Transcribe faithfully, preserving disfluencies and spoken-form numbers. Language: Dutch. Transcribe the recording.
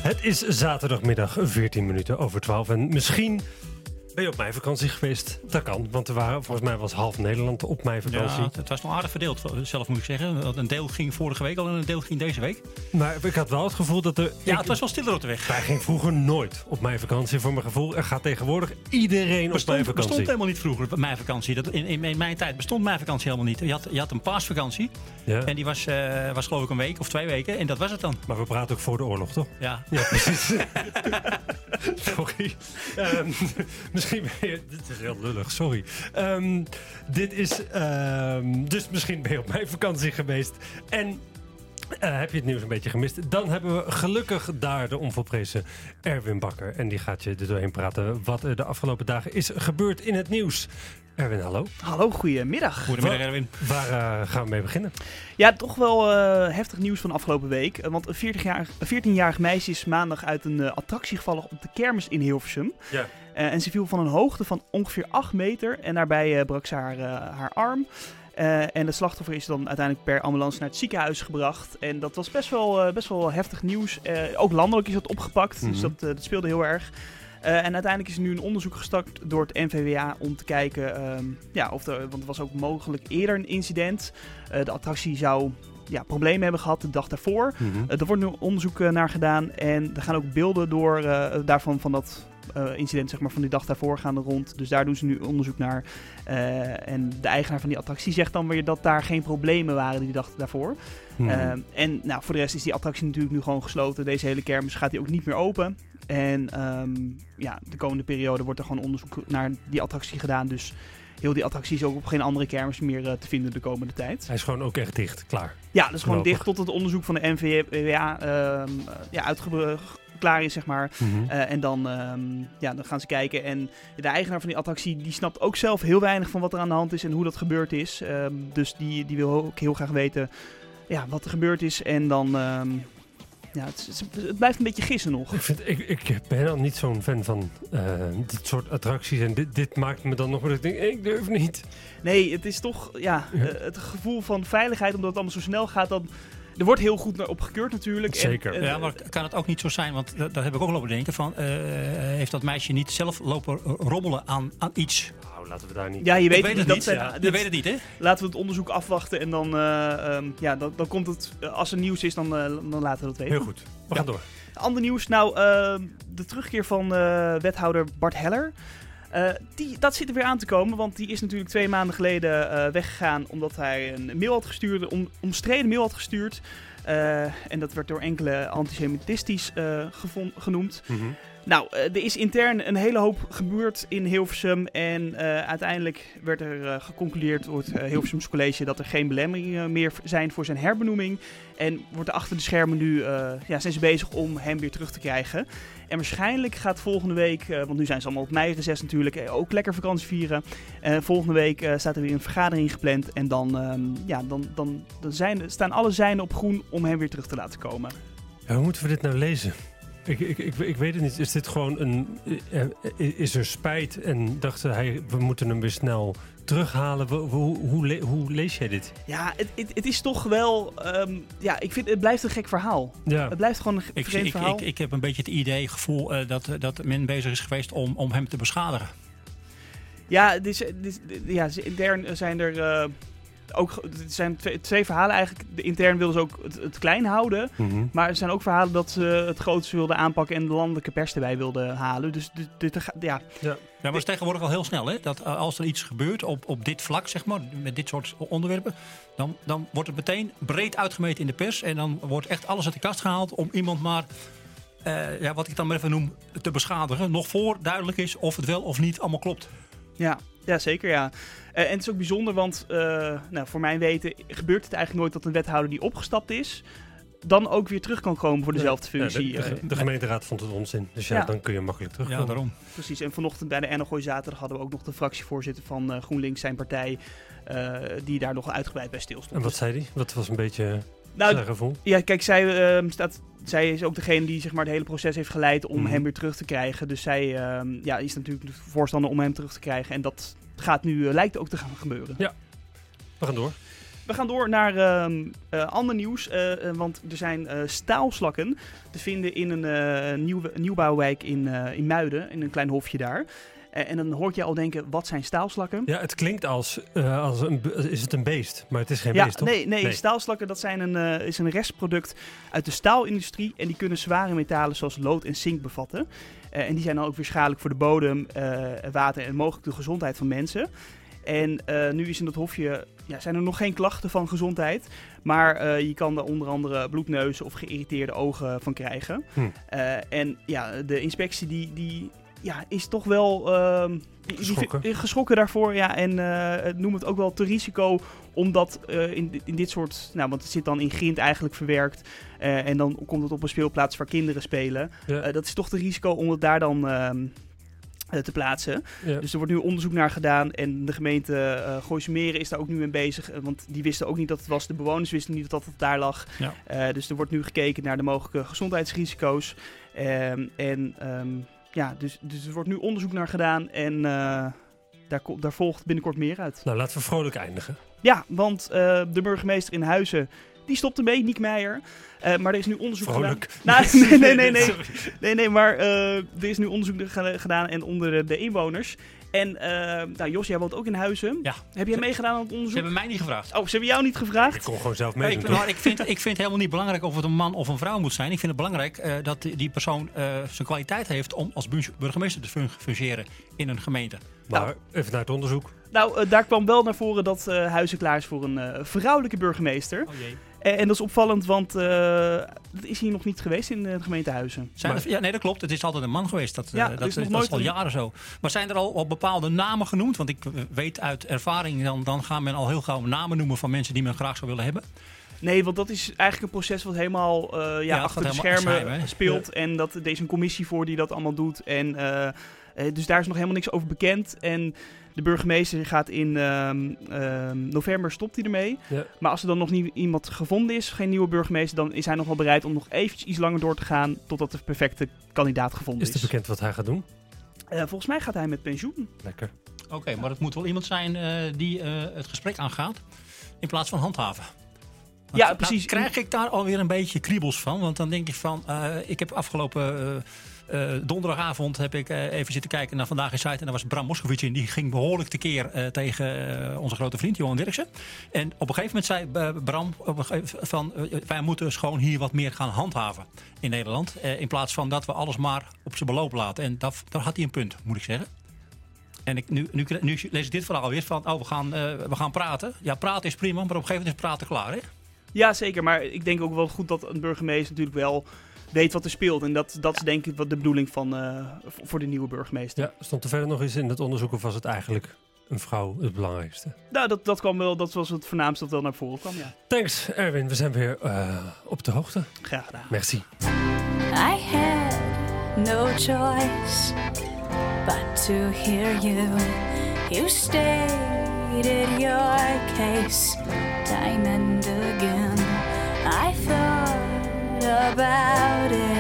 Het is zaterdagmiddag veertien minuten over twaalf en misschien ben je op meivakantie geweest. Dat kan, want er waren volgens mij was half Nederland op meivakantie. Ja, het was nog aardig verdeeld, zelf moet ik zeggen. Een deel ging vorige week al en een deel ging deze week. Maar ik had wel het gevoel dat er... Ja, ik, het was wel stiller op de weg. Wij gingen vroeger nooit op meivakantie. Voor mijn gevoel, er gaat tegenwoordig iedereen bestond, op meivakantie. bestond helemaal niet vroeger, meivakantie. Dat, in, in, in mijn tijd bestond meivakantie helemaal niet. Je had, je had een paasvakantie Ja. en die was, uh, was geloof ik een week of twee weken. En dat was het dan. Maar we praten ook voor de oorlog, toch? Ja, Ja, precies. Sorry. Um, misschien ben je... Dit is heel lullig, sorry. Um, dit is... Um, dus misschien ben je op mijn vakantie geweest. En uh, heb je het nieuws een beetje gemist. Dan hebben we gelukkig daar de onvolprezen Erwin Bakker. En die gaat je er doorheen praten wat er de afgelopen dagen is gebeurd in het nieuws. Erwin, hallo. Hallo, goedemiddag. goedemiddag Erwin. Waar uh, gaan we mee beginnen? Ja, toch wel uh, heftig nieuws van afgelopen week. Uh, want een veertienjarig meisje is maandag uit een uh, attractie gevallen op de kermis in Hilversum. Ja. Uh, en ze viel van een hoogte van ongeveer acht meter en daarbij uh, brak ze haar, uh, haar arm. Uh, en de slachtoffer is dan uiteindelijk per ambulance naar het ziekenhuis gebracht. En dat was best wel, uh, best wel heftig nieuws. Uh, ook landelijk is dat opgepakt, mm-hmm. dus dat, uh, dat speelde heel erg. Uh, en uiteindelijk is er nu een onderzoek gestart door het N V W A om te kijken, um, ja, of er, want er was ook mogelijk eerder een incident. Uh, de attractie zou ja, problemen hebben gehad de dag daarvoor. Mm-hmm. Uh, er wordt nu onderzoek uh, naar gedaan en er gaan ook beelden door uh, daarvan van dat uh, incident, zeg maar, van die dag daarvoor gaan er rond. Dus daar doen ze nu onderzoek naar. Uh, en de eigenaar van die attractie zegt dan weer dat daar geen problemen waren die dag daarvoor. Mm-hmm. Uh, en nou, voor de rest is die attractie natuurlijk nu gewoon gesloten. Deze hele kermis gaat die ook niet meer open. En um, ja, de komende periode wordt er gewoon onderzoek naar die attractie gedaan. Dus heel die attractie is ook op geen andere kermis meer uh, te vinden de komende tijd. Hij is gewoon ook echt dicht, klaar. Ja, dat is gewoon dicht tot het onderzoek van de N V W A uh, ja, uitge- klaar is, zeg maar. Mm-hmm. Uh, en dan, um, ja, dan gaan ze kijken. En de eigenaar van die attractie, die snapt ook zelf heel weinig van wat er aan de hand is en hoe dat gebeurd is. Um, dus die, die wil ook heel graag weten ja, wat er gebeurd is. En dan... Um, Ja, het, het blijft een beetje gissen nog. Ik, vind, ik, ik ben al niet zo'n fan van uh, dit soort attracties. En dit, dit maakt me dan nog dat ik denk, ik durf niet. Nee, het is toch ja, ja. Uh, het gevoel van veiligheid, omdat het allemaal zo snel gaat. Dan, er wordt heel goed op gekeurd natuurlijk. Zeker. En, en, ja, maar kan het ook niet zo zijn, want daar, daar heb ik ook lopen denken van... Uh, heeft dat meisje niet zelf lopen rommelen aan, aan iets... Laten we daar niet... Ja, je weet, weet het het niet. niet. Dat Ja. zijn, je weet het niet, hè? Laten we het onderzoek afwachten en dan, uh, um, ja, dan, dan komt het... Uh, als er nieuws is, dan, uh, dan laten we dat weten. Heel goed. We gaan ja. door. Ander nieuws. Nou, uh, de terugkeer van uh, wethouder Bart Heller. Uh, die, dat zit er weer aan te komen, want die is natuurlijk twee maanden geleden uh, weggegaan... omdat hij een mail had gestuurd, een om, omstreden mail had gestuurd. Uh, en dat werd door enkele antisemitistisch uh, gevond, genoemd. Mm-hmm. Nou, uh, er is intern een hele hoop gebeurd in Hilversum en uh, uiteindelijk werd er uh, geconcludeerd door het uh, Hilversums College dat er geen belemmeringen meer zijn voor zijn herbenoeming. En wordt er achter de schermen nu, uh, ja, zijn ze bezig om hem weer terug te krijgen. En waarschijnlijk gaat volgende week, uh, want nu zijn ze allemaal op meireces natuurlijk, uh, ook lekker vakantie vieren. Uh, volgende week uh, staat er weer een vergadering gepland en dan, um, ja, dan, dan, dan zijn, staan alle zijnen op groen om hem weer terug te laten komen. Ja, hoe moeten we dit nou lezen? Ik, ik, ik, ik weet het niet. Is dit gewoon een... Is er spijt en dachten hij, we moeten hem weer snel terughalen? Hoe, hoe, hoe, le, hoe lees jij dit? Ja, het, het, het is toch wel... Um, ja, ik vind het blijft een gek verhaal. Ja. Het blijft gewoon een ik, vreemd ik, verhaal. Ik, ik, ik heb een beetje het idee, gevoel uh, dat, dat men bezig is geweest om, om hem te beschadigen. Ja, dus, dus, ja, intern zijn er... Uh, Ook, er zijn twee, twee verhalen eigenlijk. De intern wilden ze ook het, het klein houden. Mm-hmm. Maar er zijn ook verhalen dat ze het grootste wilden aanpakken en de landelijke pers erbij wilden halen. Dus dit, dit, dit, ja. Ja. Ja, maar het is tegenwoordig al heel snel, hè? Dat als er iets gebeurt op, op dit vlak, zeg maar, met dit soort onderwerpen, dan, dan wordt het meteen breed uitgemeten in de pers. En dan wordt echt alles uit de kast gehaald om iemand maar, uh, ja, wat ik dan maar even noem, te beschadigen. Nog voor duidelijk is of het wel of niet allemaal klopt. Ja, ja zeker ja. Uh, en het is ook bijzonder, want uh, nou, voor mijn weten gebeurt het eigenlijk nooit dat een wethouder die opgestapt is, dan ook weer terug kan komen voor dezelfde functie. Ja, de, de, de gemeenteraad vond het onzin, dus ja, ja, dan kun je makkelijk terugkomen. Ja, daarom. Precies, en vanochtend bij de N L Gooi Zaterdag hadden we ook nog de fractievoorzitter van uh, GroenLinks, zijn partij, uh, die daar nog uitgebreid bij stilstond. En wat zei hij? Wat was een beetje nou, zijn gevoel? Ja, kijk, zij, uh, staat, zij is ook degene die zeg maar, het hele proces heeft geleid om mm. hem weer terug te krijgen. Dus zij uh, ja, is natuurlijk voorstander om hem terug te krijgen en dat gaat nu, uh, lijkt ook te gaan gebeuren. Ja, we gaan door. We gaan door naar uh, uh, ander nieuws, uh, uh, want er zijn uh, staalslakken te vinden in een uh, nieuw, nieuwbouwwijk in, uh, in Muiden, in een klein hofje daar. Uh, en dan hoort je al denken, wat zijn staalslakken? Ja, het klinkt als, uh, als een, is het een beest, maar het is geen ja, beest, toch? Nee, nee, nee. Staalslakken dat zijn een, uh, is een restproduct uit de staalindustrie en die kunnen zware metalen zoals lood en zink bevatten. Uh, en die zijn dan ook weer schadelijk voor de bodem, uh, water en mogelijk de gezondheid van mensen. En uh, nu is in dat hofje, ja, zijn er nog geen klachten van gezondheid. Maar uh, je kan er onder andere bloedneuzen of geïrriteerde ogen van krijgen. Hm. Uh, en ja, de inspectie die, die ja, is toch wel uh, geschrokken. Die, geschrokken daarvoor. Ja, en uh, noem het ook wel te risico. Omdat uh, in, in dit soort, nou, want het zit dan in grind eigenlijk verwerkt. Uh, en dan komt het op een speelplaats waar kinderen spelen. Ja. Uh, dat is toch te risico om het daar dan Uh, te plaatsen. Ja. Dus er wordt nu onderzoek naar gedaan en de gemeente uh, Gooise Meren is daar ook nu mee bezig, want die wisten ook niet dat het was. De bewoners wisten niet dat het daar lag. Ja. Uh, dus er wordt nu gekeken naar de mogelijke gezondheidsrisico's. Um, en um, ja, dus, dus er wordt nu onderzoek naar gedaan en uh, daar, daar volgt binnenkort meer uit. Nou, laten we vrolijk eindigen. Ja, want uh, de burgemeester in Huizen, die stopt ermee, Niek Meijer. Uh, maar er is nu onderzoek Vrolijk. gedaan. Nou, nee, nee, nee, nee. nee, nee maar uh, er is nu onderzoek gedaan en onder de inwoners. En uh, nou, Jos, jij woont ook in Huizen. Ja. Heb jij meegedaan aan het onderzoek? Ze hebben mij niet gevraagd. Oh, ze hebben jou niet gevraagd? Ik kon gewoon zelf mee. Ik, nou, ik, vind, ik vind het helemaal niet belangrijk of het een man of een vrouw moet zijn. Ik vind het belangrijk uh, dat die persoon uh, zijn kwaliteit heeft om als burgemeester te fun- fungeren in een gemeente. Maar nou, even naar het onderzoek. Nou, uh, daar kwam wel naar voren dat uh, Huizen klaar is voor een uh, vrouwelijke burgemeester. Oh jee. En, en dat is opvallend, want uh, dat is hier nog niet geweest in de gemeente Huizen. Zijn er, ja, nee, dat klopt. Het is altijd een man geweest. Dat, ja, uh, dat, is, dat is al een... jaren zo. Maar zijn er al, al bepaalde namen genoemd? Want ik weet uit ervaring, dan, dan gaan men al heel gauw namen noemen van mensen die men graag zou willen hebben. Nee, want dat is eigenlijk een proces wat helemaal uh, ja, ja, achter de schermen schijmen, speelt. Ja. En dat, er is een commissie voor die dat allemaal doet. En, uh, dus daar is nog helemaal niks over bekend. En de burgemeester gaat in uh, uh, november stopt hij ermee. Ja. Maar als er dan nog niet iemand gevonden is, geen nieuwe burgemeester, dan is hij nog wel bereid om nog eventjes iets langer door te gaan totdat de perfecte kandidaat gevonden is. Is het bekend wat hij gaat doen? Uh, volgens mij gaat hij met pensioen. Lekker. Oké, okay, maar het moet wel iemand zijn uh, die uh, het gesprek aangaat in plaats van handhaven. Want, ja, precies. Nou, krijg ik daar alweer een beetje kriebels van? Want dan denk ik van, uh, ik heb afgelopen uh, uh, donderdagavond heb ik uh, even zitten kijken naar Vandaag in Site. En daar was Bram Moskowitz in. Die ging behoorlijk tekeer uh, tegen uh, onze grote vriend Johan Dirksen. En op een gegeven moment zei uh, Bram op een gegeven, van, uh, wij moeten dus gewoon hier wat meer gaan handhaven in Nederland. Uh, in plaats van dat we alles maar op zijn beloop laten. En dat, daar had hij een punt, moet ik zeggen. En ik, nu, nu, nu lees ik dit verhaal weer van, oh, we gaan, uh, we gaan praten. Ja, praten is prima, maar op een gegeven moment is praten klaar, hè? Ja, zeker. Maar ik denk ook wel goed dat een burgemeester natuurlijk wel weet wat er speelt. En dat, dat is denk ik wat de bedoeling van uh, voor de nieuwe burgemeester. Ja, stond er verder nog eens in het onderzoek of was het eigenlijk een vrouw het belangrijkste? Nou, dat, dat kwam wel, dat was het voornaamste dat wel naar voren kwam, ja. Thanks, Erwin. We zijn weer uh, op de hoogte. Graag gedaan. Merci. I had no choice but to hear you. You stated your case time and again. I thought about it